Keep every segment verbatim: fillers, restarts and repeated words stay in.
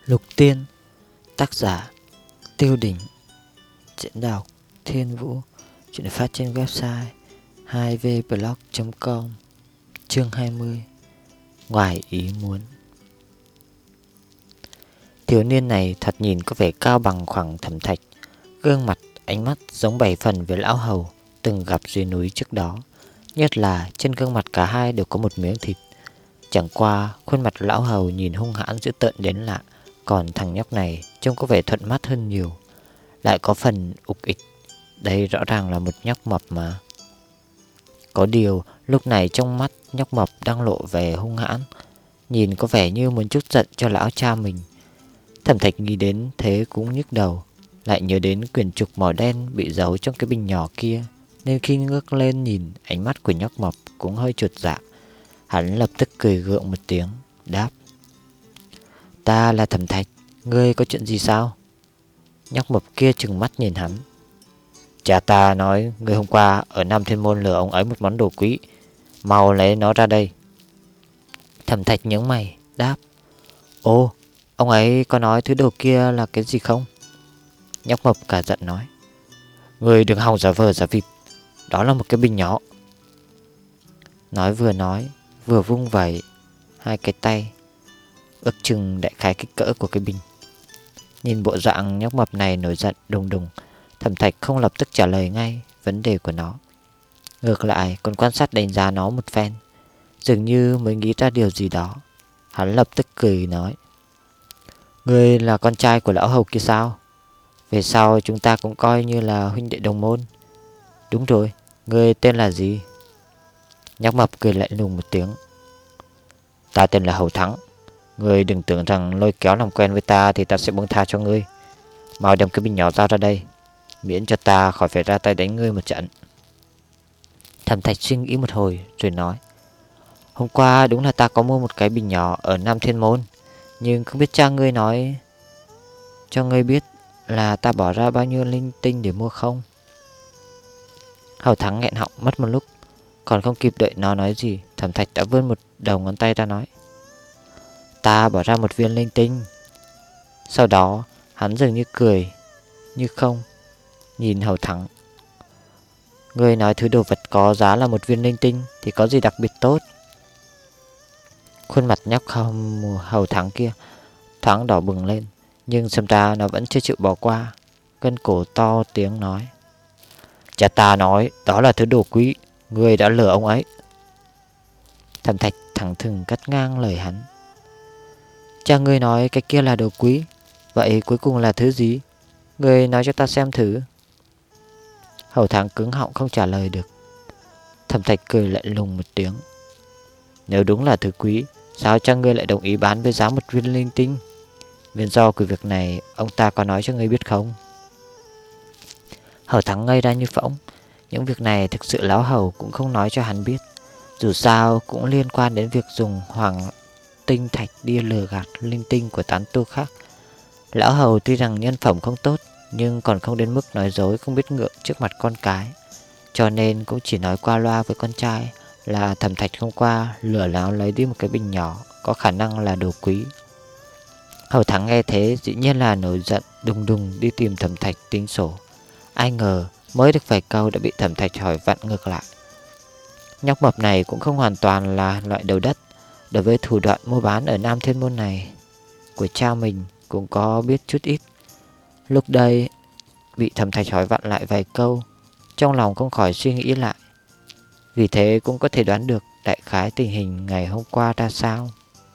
Lục Tiên. Tác giả Tiêu Đỉnh. Diễn đọc Thiên Vũ. Chuyện phát trên website hai v blog chấm com. Chương hai mươi. Ngoài ý muốn. Thiếu niên này thật nhìn có vẻ cao bằng khoảng Thẩm Thạch. Gương mặt, ánh mắt giống bảy phần với lão hầu từng gặp dưới núi trước đó. Nhất là trên gương mặt cả hai đều có một miếng thịt. Chẳng qua khuôn mặt lão hầu nhìn hung hãn dữ tợn đến lạ, còn thằng nhóc này trông có vẻ thuận mắt hơn nhiều, lại có phần ục ịch. Đây rõ ràng là một nhóc mập mà. Có điều lúc này trong mắt nhóc mập đang lộ vẻ hung hãn, nhìn có vẻ như muốn trút giận cho lão cha mình. Thẩm Thạch nghĩ đến thế cũng nhức đầu, lại nhớ đến quyển trục màu đen bị giấu trong cái bình nhỏ kia, nên khi ngước lên nhìn, ánh mắt của nhóc mập cũng hơi chột dạ. Hắn lập tức cười gượng một tiếng, đáp: "Ta là Thẩm Thạch, ngươi có chuyện gì sao?" Nhóc mập kia trừng mắt nhìn hắn. "Cha ta nói ngươi hôm qua ở Nam Thiên Môn lừa ông ấy một món đồ quý, mau lấy nó ra đây." Thẩm Thạch nhướng mày, đáp: "Ồ, ông ấy có nói thứ đồ kia là cái gì không?" Nhóc mập cả giận nói: "Ngươi đừng hòng giả vờ giả vịt, đó là một cái bình nhỏ." Nói vừa nói, vừa vung vẩy hai cái tay, ước chừng đại khái kích cỡ của cái bình. Nhìn bộ dạng nhóc mập này nổi giận đùng đùng, Thẩm Thạch không lập tức trả lời ngay vấn đề của nó. Ngược lại còn quan sát đánh giá nó một phen, dường như mới nghĩ ra điều gì đó. Hắn lập tức cười nói: "Ngươi là con trai của lão hầu kia sao? Về sau chúng ta cũng coi như là huynh đệ đồng môn." "Đúng rồi, ngươi tên là gì?" Nhóc mập cười lạnh lùng một tiếng: "Ta tên là Hầu Thắng. Ngươi đừng tưởng rằng lôi kéo làm quen với ta thì ta sẽ buông tha cho ngươi. Mau đem cái bình nhỏ ra ra đây, miễn cho ta khỏi phải ra tay đánh ngươi một trận." Thẩm Thạch suy nghĩ một hồi rồi nói: "Hôm qua đúng là ta có mua một cái bình nhỏ ở Nam Thiên Môn, nhưng không biết cha ngươi nói cho ngươi biết là ta bỏ ra bao nhiêu linh tinh để mua không?" Hầu Thắng nghẹn họng mất một lúc, còn không kịp đợi nó nói gì, Thẩm Thạch đã vươn một đầu ngón tay ra nói: "Ta bỏ ra một viên linh tinh." Sau đó hắn dường như cười như không, nhìn Hầu Thắng: "Ngươi nói thứ đồ vật có giá là một viên linh tinh thì có gì đặc biệt tốt?" Khuôn mặt nhóc không Hầu Thắng kia thoáng đỏ bừng lên, nhưng xem ra nó vẫn chưa chịu bỏ qua, gân cổ to tiếng nói: "Cha ta nói đó là thứ đồ quý, ngươi đã lừa ông ấy." Thẩm Thạch thẳng thừng cắt ngang lời hắn: "Cha ngươi nói cái kia là đồ quý, vậy cuối cùng là thứ gì? Ngươi nói cho ta xem thử." Hầu Thắng cứng họng không trả lời được. Thẩm Thạch cười lại lùng một tiếng: "Nếu đúng là thứ quý, sao cha ngươi lại đồng ý bán với giá một viên linh tinh? Nguyên do của việc này ông ta có nói cho ngươi biết không?" Hầu Thắng ngây ra như phỗng. Những việc này thực sự lão hầu cũng không nói cho hắn biết. Dù sao cũng liên quan đến việc dùng hoàng tinh thạch đi lừa gạt linh tinh của tán tu khác. Lão hầu tuy rằng nhân phẩm không tốt, nhưng còn không đến mức nói dối không biết ngượng trước mặt con cái, cho nên cũng chỉ nói qua loa với con trai là Thẩm Thạch hôm qua lừa lão lấy đi một cái bình nhỏ có khả năng là đồ quý. Hầu Thắng nghe thế dĩ nhiên là nổi giận đùng đùng đi tìm Thẩm Thạch tính sổ. Ai ngờ mới được vài câu đã bị Thẩm Thạch hỏi vặn ngược lại. Nhóc mập này cũng không hoàn toàn là loại đầu đất. Đối với thủ đoạn mua bán ở Nam Thiên Môn này của cha mình cũng có biết chút ít. Lúc đây bị Thẩm Thạch hỏi vặn lại vài câu, trong lòng không khỏi suy nghĩ lại. Vì thế cũng có thể đoán được đại khái tình hình ngày hôm qua ra sao.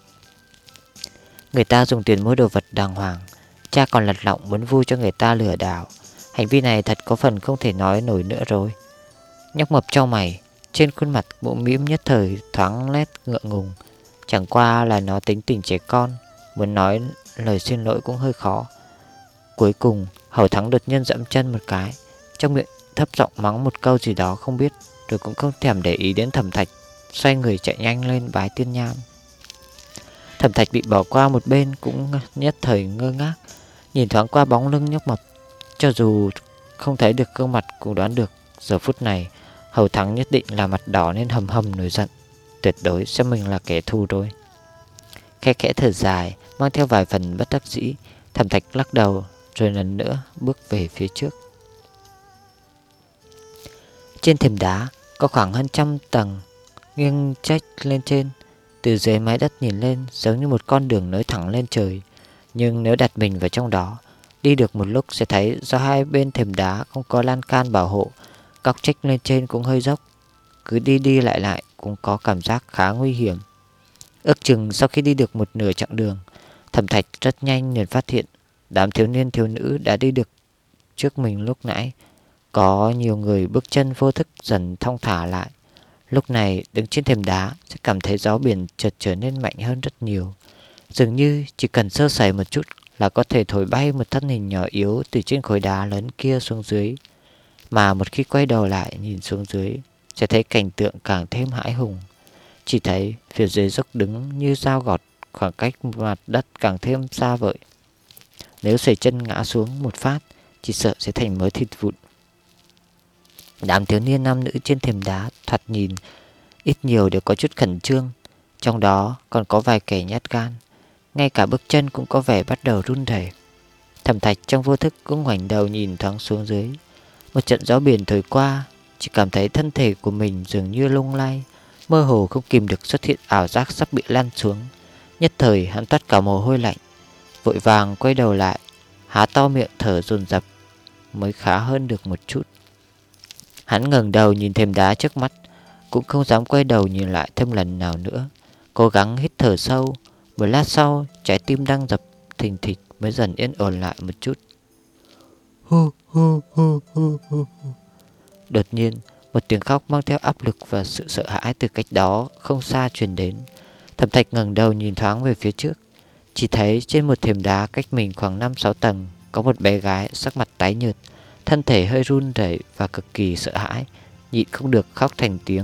Người ta dùng tiền mua đồ vật đàng hoàng, cha còn lật lọng muốn vui cho người ta lừa đảo. Hành vi này thật có phần không thể nói nổi nữa rồi. Nhóc mập chau mày, trên khuôn mặt mũm mĩm nhất thời thoáng nét ngượng ngùng. Chẳng qua là nó tính tình trẻ con, muốn nói lời xin lỗi cũng hơi khó. Cuối cùng Hầu Thắng đột nhiên dẫm chân một cái, trong miệng thấp giọng mắng một câu gì đó không biết, rồi cũng không thèm để ý đến Thẩm Thạch, xoay người chạy nhanh lên bái tiên nham. Thẩm Thạch bị bỏ qua một bên cũng nhất thời ngơ ngác, nhìn thoáng qua bóng lưng nhóc mập. Cho dù không thấy được gương mặt cũng đoán được giờ phút này Hầu Thắng nhất định là mặt đỏ nên hầm hầm nổi giận, tuyệt đối xem mình là kẻ thù rồi. Khẽ khẽ thở dài, mang theo vài phần bất đắc dĩ, Thẩm Thạch lắc đầu rồi lần nữa bước về phía trước. Trên thềm đá có khoảng hơn trăm tầng nghiêng trách lên trên. Từ dưới mái đất nhìn lên giống như một con đường nối thẳng lên trời. Nhưng nếu đặt mình vào trong đó, đi được một lúc sẽ thấy do hai bên thềm đá không có lan can bảo hộ, góc trách lên trên cũng hơi dốc. Cứ đi đi lại lại cũng có cảm giác khá nguy hiểm. Ước chừng sau khi đi được một nửa chặng đường, Thẩm Thạch rất nhanh liền phát hiện đám thiếu niên thiếu nữ đã đi được trước mình lúc nãy. Có nhiều người bước chân vô thức dần thong thả lại. Lúc này đứng trên thềm đá sẽ cảm thấy gió biển chợt trở nên mạnh hơn rất nhiều. Dường như chỉ cần sơ sẩy một chút là có thể thổi bay một thân hình nhỏ yếu từ trên khối đá lớn kia xuống dưới. Mà một khi quay đầu lại nhìn xuống dưới, sẽ thấy cảnh tượng càng thêm hãi hùng. Chỉ thấy phía dưới dốc đứng như dao gọt, khoảng cách mặt đất càng thêm xa vời. Nếu sẩy chân ngã xuống một phát, chỉ sợ sẽ thành mớ thịt vụn. Đám thiếu niên nam nữ trên thềm đá thoạt nhìn ít nhiều đều có chút khẩn trương, trong đó còn có vài kẻ nhát gan. Ngay cả bước chân cũng có vẻ bắt đầu run rẩy. Thẩm Thạch trong vô thức cũng ngoảnh đầu nhìn thoáng xuống dưới. Một trận gió biển thổi qua, chỉ cảm thấy thân thể của mình dường như lung lay, mơ hồ không kìm được xuất hiện ảo giác sắp bị lăn xuống. Nhất thời hắn toát cả mồ hôi lạnh, vội vàng quay đầu lại, há to miệng thở dồn dập mới khá hơn được một chút. Hắn ngẩng đầu nhìn thềm đá trước mắt, cũng không dám quay đầu nhìn lại thêm lần nào nữa. Cố gắng hít thở sâu. Một lát sau, trái tim đang dập thình thịch mới dần yên ổn lại một chút. Hu hu hu hu hu. Đột nhiên, một tiếng khóc mang theo áp lực và sự sợ hãi từ cách đó không xa truyền đến. Thẩm Thạch ngẩng đầu nhìn thoáng về phía trước, chỉ thấy trên một thềm đá cách mình khoảng năm sáu tầng có một bé gái sắc mặt tái nhợt, thân thể hơi run rẩy và cực kỳ sợ hãi, nhịn không được khóc thành tiếng.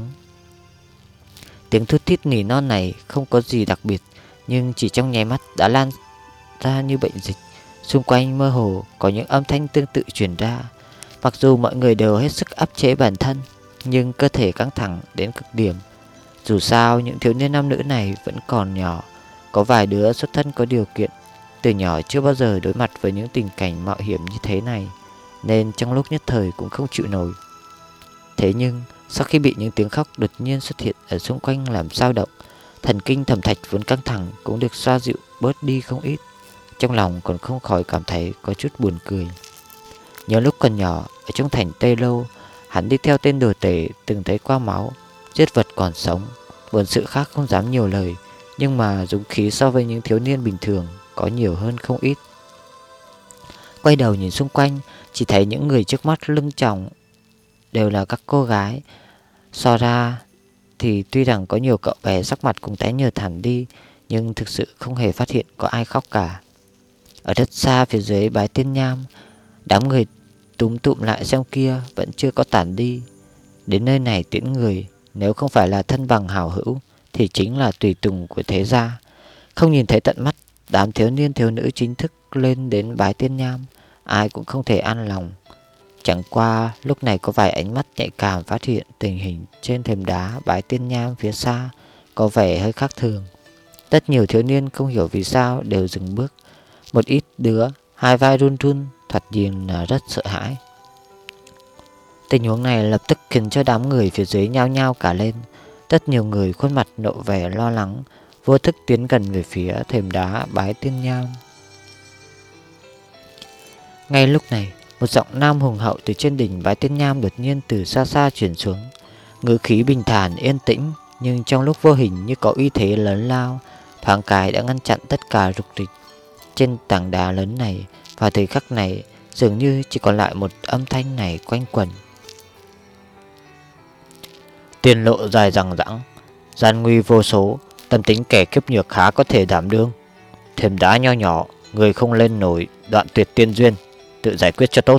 Tiếng thút thít nỉ non này không có gì đặc biệt, nhưng chỉ trong nháy mắt đã lan ra như bệnh dịch. Xung quanh mơ hồ có những âm thanh tương tự truyền ra. Mặc dù mọi người đều hết sức áp chế bản thân, nhưng cơ thể căng thẳng đến cực điểm. Dù sao những thiếu niên nam nữ này vẫn còn nhỏ, có vài đứa xuất thân có điều kiện, từ nhỏ chưa bao giờ đối mặt với những tình cảnh mạo hiểm như thế này, nên trong lúc nhất thời cũng không chịu nổi. Thế nhưng sau khi bị những tiếng khóc đột nhiên xuất hiện ở xung quanh làm dao động, thần kinh Thẩm Thạch vốn căng thẳng cũng được xoa dịu bớt đi không ít. Trong lòng còn không khỏi cảm thấy có chút buồn cười. Nhớ lúc còn nhỏ ở trong thành Tây Lâu, hắn đi theo tên đồ tể từng thấy qua máu, giết vật còn sống. Buồn sự khác không dám nhiều lời, nhưng mà dũng khí so với những thiếu niên bình thường có nhiều hơn không ít. Quay đầu nhìn xung quanh, chỉ thấy những người trước mắt lưng chồng đều là các cô gái. So ra thì tuy rằng có nhiều cậu bé sắc mặt cũng tái nhợt hẳn đi, nhưng thực sự không hề phát hiện có ai khóc cả. Ở rất xa phía dưới bái Tiên Nham, đám người túm tụm lại xem kia vẫn chưa có tản đi. Đến nơi này tiễn người, nếu không phải là thân bằng hảo hữu thì chính là tùy tùng của thế gia. Không nhìn thấy tận mắt đám thiếu niên thiếu nữ chính thức lên đến bái Tiên Nham, ai cũng không thể an lòng. Chẳng qua lúc này có vài ánh mắt nhạy cảm phát hiện tình hình trên thềm đá bái Tiên Nham phía xa có vẻ hơi khác thường. Rất nhiều thiếu niên không hiểu vì sao đều dừng bước. Một ít đứa hai vai run run, thoạt nhìn là rất sợ hãi. Tình huống này lập tức khiến cho đám người phía dưới nhao nhao cả lên. Rất nhiều người khuôn mặt lộ vẻ lo lắng, vô thức tiến gần về phía thềm đá bái Tiên Nham. Ngay lúc này, một giọng nam hùng hậu từ trên đỉnh bái Tiên Nham đột nhiên từ xa xa chuyển xuống. Ngữ khí bình thản yên tĩnh, nhưng trong lúc vô hình như có uy thế lớn lao, thoáng cái đã ngăn chặn tất cả rục rịch. Trên tảng đá lớn này, vào thời khắc này, dường như chỉ còn lại một âm thanh này quanh quẩn. Tiền lộ dài dằng dẵng, gian nguy vô số, tâm tính kẻ kiếp nhược khá có thể đảm đương. Thềm đá nho nhỏ, người không lên nổi, đoạn tuyệt tiên duyên, tự giải quyết cho tốt.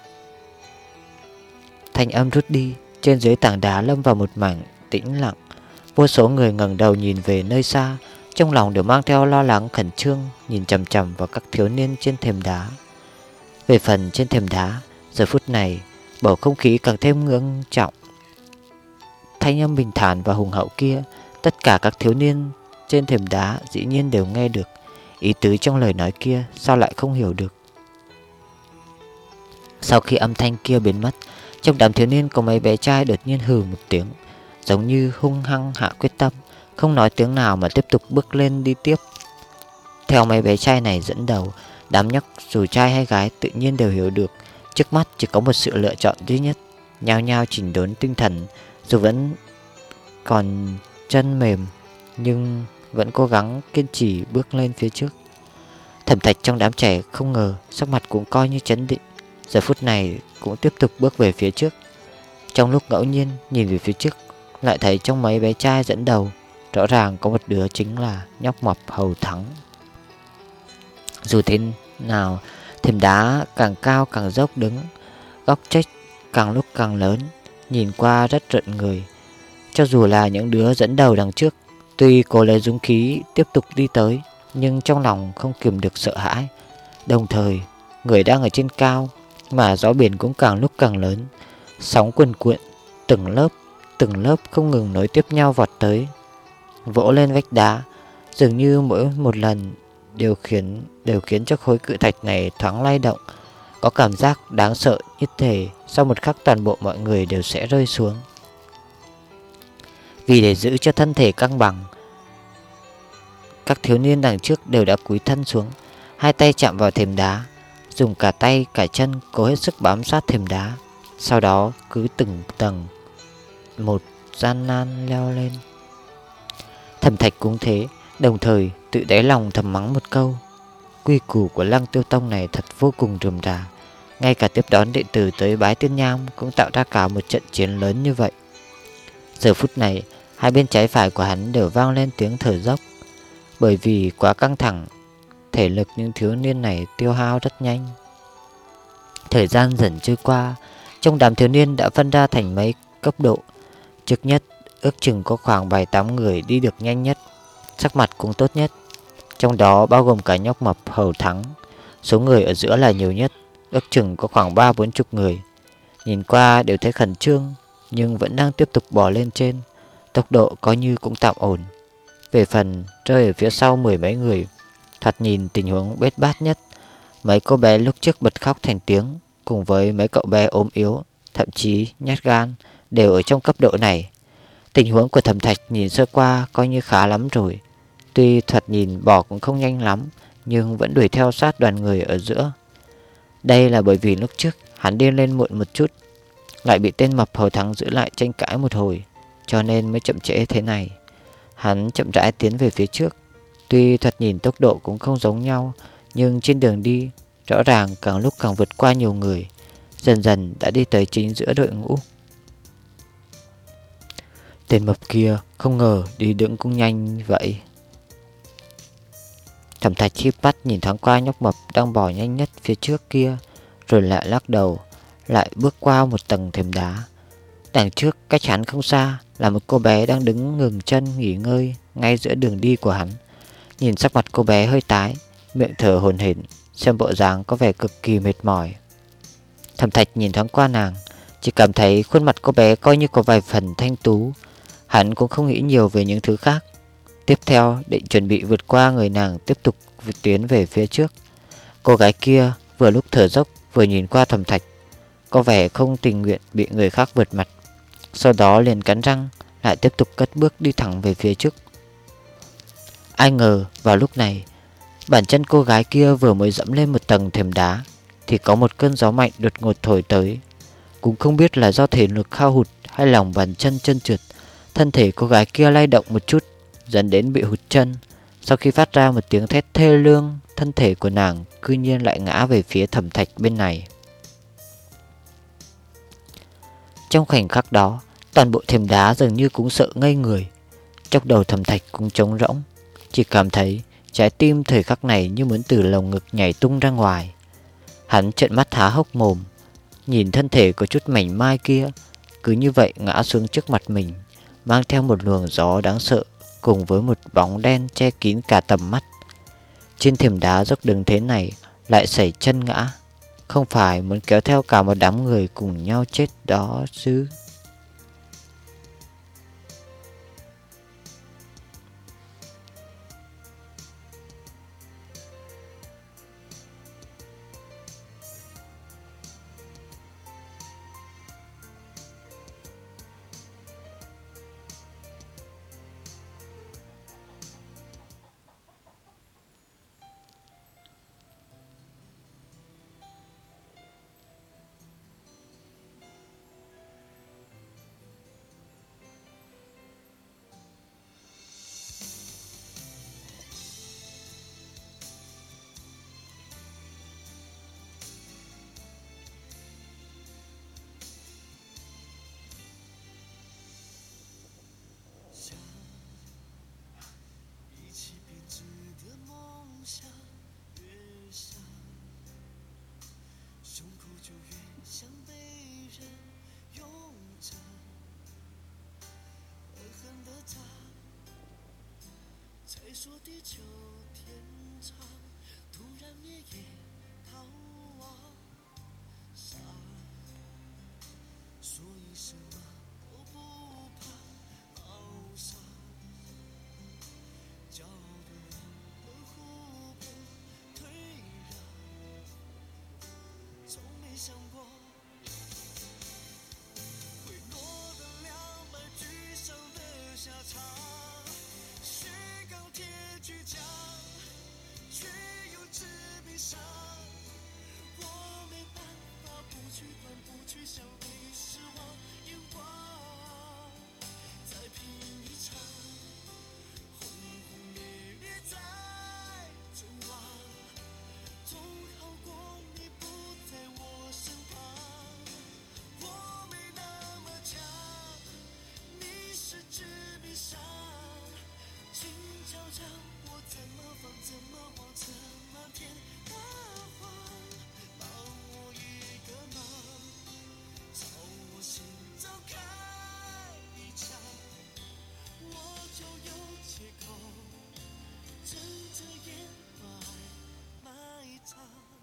Thanh âm rút đi, trên dưới tảng đá lâm vào một mảnh tĩnh lặng. Vô số người ngẩng đầu nhìn về nơi xa, trong lòng đều mang theo lo lắng khẩn trương, nhìn chằm chằm vào các thiếu niên trên thềm đá. Về phần trên thềm đá, giờ phút này bầu không khí càng thêm ngưng trọng. Thanh âm bình thản và hùng hậu kia, tất cả các thiếu niên trên thềm đá dĩ nhiên đều nghe được. Ý tứ trong lời nói kia sao lại không hiểu được. Sau khi âm thanh kia biến mất, trong đám thiếu niên có mấy bé trai đột nhiên hừ một tiếng, giống như hung hăng hạ quyết tâm, không nói tiếng nào mà tiếp tục bước lên đi tiếp. Theo mấy bé trai này dẫn đầu, đám nhóc dù trai hay gái tự nhiên đều hiểu được trước mắt chỉ có một sự lựa chọn duy nhất, nhao nhao chỉnh đốn tinh thần, dù vẫn còn chân mềm nhưng vẫn cố gắng kiên trì bước lên phía trước. Thẩm Thạch trong đám trẻ không ngờ sắc mặt cũng coi như trấn định, giờ phút này cũng tiếp tục bước về phía trước. Trong lúc ngẫu nhiên nhìn về phía trước, lại thấy trong mấy bé trai dẫn đầu rõ ràng có một đứa chính là nhóc mập Hầu Thắng. Dù thế nào, thềm đá càng cao càng dốc đứng, góc chếch càng lúc càng lớn, nhìn qua rất rợn người. Cho dù là những đứa dẫn đầu đằng trước, tuy cố lấy dũng khí tiếp tục đi tới, nhưng trong lòng không kiềm được sợ hãi. Đồng thời, người đang ở trên cao mà gió biển cũng càng lúc càng lớn, sóng cuồn cuộn, từng lớp từng lớp không ngừng nối tiếp nhau vọt tới, vỗ lên vách đá, dường như mỗi một lần đều khiến đều khiến cho khối cự thạch này thoáng lay động, có cảm giác đáng sợ như thể sau một khắc toàn bộ mọi người đều sẽ rơi xuống. Vì để giữ cho thân thể cân bằng, các thiếu niên đằng trước đều đã cúi thân xuống, hai tay chạm vào thềm đá, dùng cả tay cả chân cố hết sức bám sát thềm đá, sau đó cứ từng tầng một gian nan leo lên. Thẩm Thạch cũng thế, đồng thời tự đáy lòng thầm mắng một câu: quy củ của Lăng Tiêu Tông này thật vô cùng rườm rà, ngay cả tiếp đón đệ tử tới bái tiên nham cũng tạo ra cả một trận chiến lớn như vậy. Giờ phút này, hai bên trái phải của hắn đều vang lên tiếng thở dốc, bởi vì quá căng thẳng, thể lực những thiếu niên này tiêu hao rất nhanh. Thời gian dần trôi qua, trong đám thiếu niên đã phân ra thành mấy cấp độ. Trước nhất, ước chừng có khoảng bảy tám người đi được nhanh nhất, sắc mặt cũng tốt nhất, trong đó bao gồm cả nhóc mập Hầu Thắng. Số người ở giữa là nhiều nhất, ước chừng có khoảng ba bốn chục người. Nhìn qua đều thấy khẩn trương, nhưng vẫn đang tiếp tục bò lên trên, tốc độ coi như cũng tạm ổn. Về phần rơi ở phía sau mười mấy người, thoạt nhìn tình huống bết bát nhất. Mấy cô bé lúc trước bật khóc thành tiếng, cùng với mấy cậu bé ốm yếu, thậm chí nhát gan, đều ở trong cấp độ này. Tình huống của Thẩm Thạch nhìn sơ qua coi như khá lắm rồi. Tuy thoạt nhìn bỏ cũng không nhanh lắm, nhưng vẫn đuổi theo sát đoàn người ở giữa. Đây là bởi vì lúc trước hắn đi lên muộn một chút, lại bị tên mập Hầu Thắng giữ lại tranh cãi một hồi, cho nên mới chậm trễ thế này. Hắn chậm rãi tiến về phía trước, tuy thoạt nhìn tốc độ cũng không giống nhau, nhưng trên đường đi rõ ràng càng lúc càng vượt qua nhiều người, dần dần đã đi tới chính giữa đội ngũ. Tên mập kia không ngờ đi đứng cũng nhanh như vậy. Thẩm Thạch híp mắt nhìn thoáng qua nhóc mập đang bò nhanh nhất phía trước kia, rồi lại lắc đầu, lại bước qua một tầng thềm đá. Đằng trước cách hắn không xa là một cô bé đang đứng ngừng chân nghỉ ngơi ngay giữa đường đi của hắn. Nhìn sắc mặt cô bé hơi tái, miệng thở hổn hển, xem bộ dáng có vẻ cực kỳ mệt mỏi. Thẩm Thạch nhìn thoáng qua nàng, chỉ cảm thấy khuôn mặt cô bé coi như có vài phần thanh tú. Hắn cũng không nghĩ nhiều về những thứ khác. Tiếp theo định chuẩn bị vượt qua người nàng, tiếp tục tiến về phía trước. Cô gái kia vừa lúc thở dốc vừa nhìn qua Thẩm Thạch, có vẻ không tình nguyện bị người khác vượt mặt. Sau đó liền cắn răng lại tiếp tục cất bước đi thẳng về phía trước. Ai ngờ vào lúc này, bàn chân cô gái kia vừa mới dẫm lên một tầng thềm đá thì có một cơn gió mạnh đột ngột thổi tới. Cũng không biết là do thể lực hao hụt hay lòng bàn chân trơn trượt, thân thể cô gái kia lay động một chút, dẫn đến bị hụt chân. Sau khi phát ra một tiếng thét thê lương, thân thể của nàng cư nhiên lại ngã về phía Thẩm Thạch bên này. Trong khoảnh khắc đó, toàn bộ thềm đá dường như cũng sợ ngây người. Trong đầu Thẩm Thạch cũng trống rỗng, chỉ cảm thấy trái tim thời khắc này như muốn từ lồng ngực nhảy tung ra ngoài. Hắn trợn mắt há hốc mồm, nhìn thân thể có chút mảnh mai kia cứ như vậy ngã xuống trước mặt mình, mang theo một luồng gió đáng sợ cùng với một bóng đen che kín cả tầm mắt. Trên thềm đá dốc đứng thế này lại sẩy chân ngã, không phải muốn kéo theo cả một đám người cùng nhau chết đó chứ. 说地久天长，突然灭也逃亡。傻，所以什么都不怕，好傻，骄傲的我们互不退让，从没想过会落得两败俱伤的下场。是钢铁倔强，却又致命伤。我没办法不去管，不去想，被失望遗忘，再拼一场，轰轰烈烈在中望，总好过你不在我身旁。我没那么强，你是致命伤。静悄悄，我怎么放，怎么忘，怎么填大谎，帮我一个忙，朝我心脏开一枪，我就有借口睁着眼埋埋藏。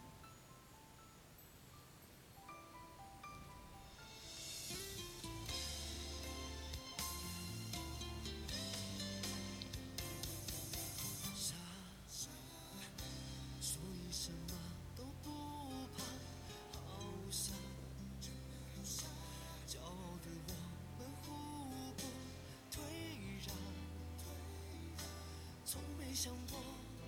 所以什么都不怕，好傻，骄傲的我们互不退让，从没想过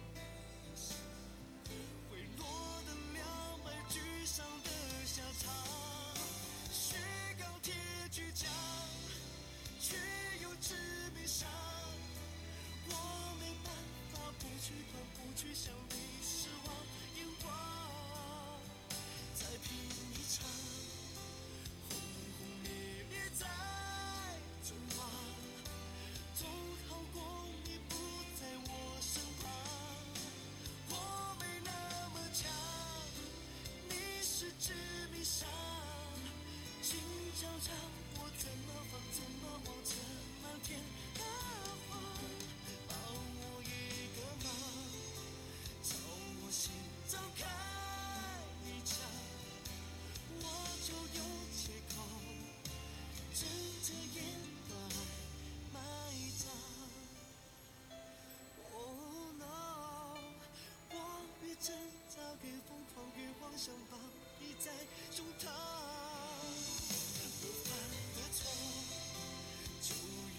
会落得两败俱伤的下场。是钢铁倔强，却又致命伤。我没办法不去管，不去想，被失望遗忘，再拼一场，轰轰烈烈在中望，总好过你不在我身旁。我没那么强，你是致命伤。静悄悄，我怎么放，怎么忘，怎么填大谎，帮我一个忙，朝我心脏开一枪，我就有借口睁着眼埋埋葬。Oh no， 我越挣扎越疯狂，越妄想把你在胸膛。我犯的错就